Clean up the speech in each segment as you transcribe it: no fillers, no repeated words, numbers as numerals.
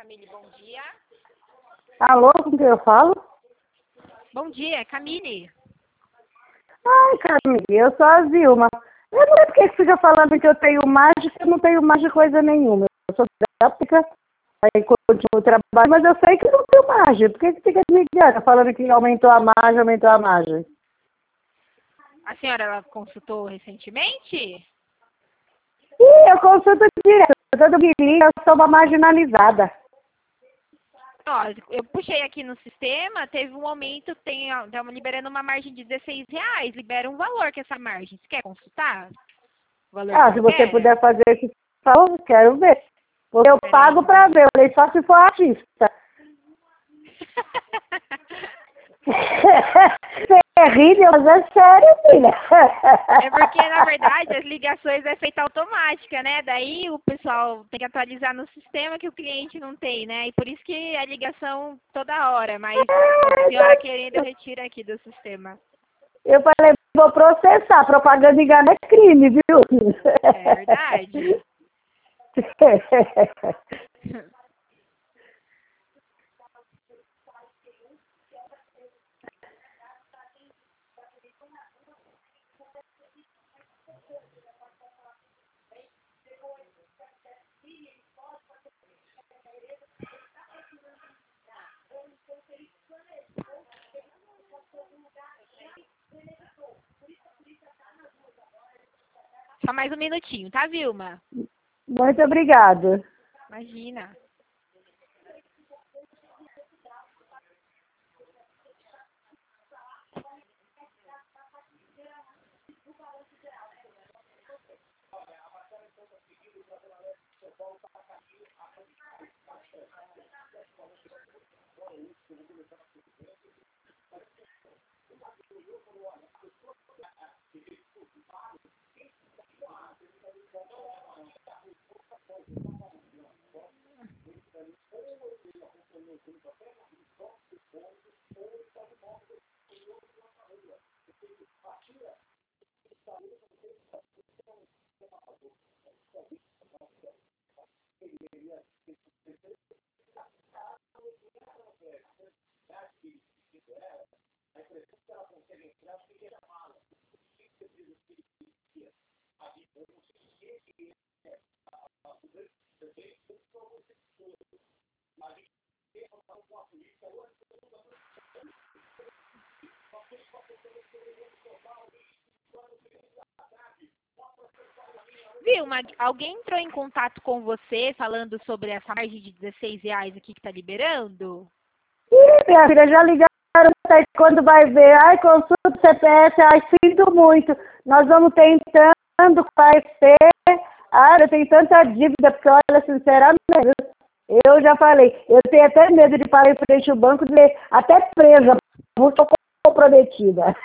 Camille, bom dia. Alô, com quem eu falo? Bom dia, Camille. Ai, Camille, eu sou a Vilma. Eu não sei porque que fica falando que eu tenho mágica, eu não tenho mágica coisa nenhuma. Eu sou técnica, aí continuo o trabalho, mas eu sei que não tenho mágica. Por que fica me ligando, falando que aumentou a margem, aumentou a margem? A senhora ela consultou recentemente? Ih, eu consulto direto. Todo me liga, eu sou uma marginalizada. Ó, eu puxei aqui no sistema, teve um aumento, estamos liberando uma margem de R$16, libera um valor que é essa margem. Você quer consultar? O valor que Se você libera? puder fazer esse favor, quero ver. Porque eu pago Peraí. pra ver, eu falei só se for artista. Você é rível, mas é sério, filha. É porque, na verdade, as ligações é feita automática, né? Daí o pessoal tem que atualizar no sistema que o cliente não tem, né? E por isso que a ligação toda hora, mas a senhora querendo, retira aqui do sistema. Eu falei, vou processar, propaganda engana é crime, viu? É verdade. Só mais um minutinho, tá, Vilma? Muito obrigada. Imagina. Vilma, alguém entrou em contato com você falando sobre essa margem de R$16 aqui que tá liberando? Ih, minha filha, já ligaram aí quando vai ver. Ai, consulta o CPF, ai, sinto muito. Nós vamos tentando conhecer. Ai, eu tenho tanta dívida, porque olha, sinceramente, eu já falei, eu tenho até medo de parar em frente ao banco, de ser até presa, muito comprometida.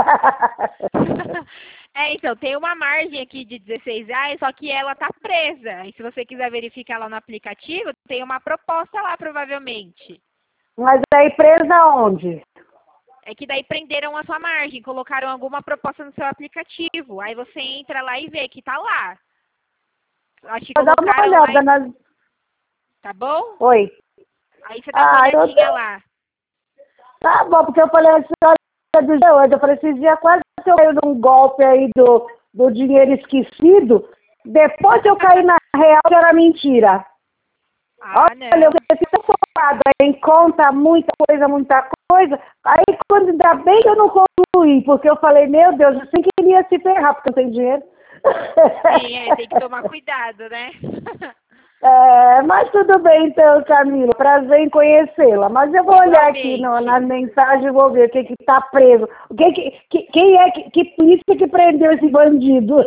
Então, tem uma margem aqui de R$16, só que ela tá presa. E se você quiser verificar lá no aplicativo, tem uma proposta lá, provavelmente. Mas aí presa onde? É que daí prenderam a sua margem, colocaram alguma proposta no seu aplicativo. Aí você entra lá e vê que tá lá. Acho que Vou dar uma colocaram olhada lá, nas... tá bom? Oi. Aí você dá uma Eu olhadinha lá. Tá bom, porque eu falei assim, olha, do hoje, eu falei, esses dias quase que eu caí num golpe aí do dinheiro esquecido, depois eu caí na real que era mentira. Ah, Olha, eu não. fiquei tão focada em conta, muita coisa, aí quando ainda bem que eu não concluí, porque eu falei, meu Deus, eu sem queria se ferrar, porque eu tenho dinheiro. Sim, tem que tomar cuidado, né? Mas tudo bem então, Camila, prazer em conhecê-la. Mas eu vou olhar aqui Igualmente. na mensagem e vou ver o que está preso. Quem é que polícia que prendeu esse bandido?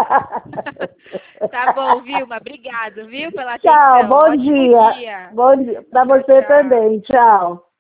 Tá bom, Vilma. Obrigado, viu, pela Tchau, atenção. bom Ótimo dia. dia. Bom dia para Tchau, você tchau. também. Tchau.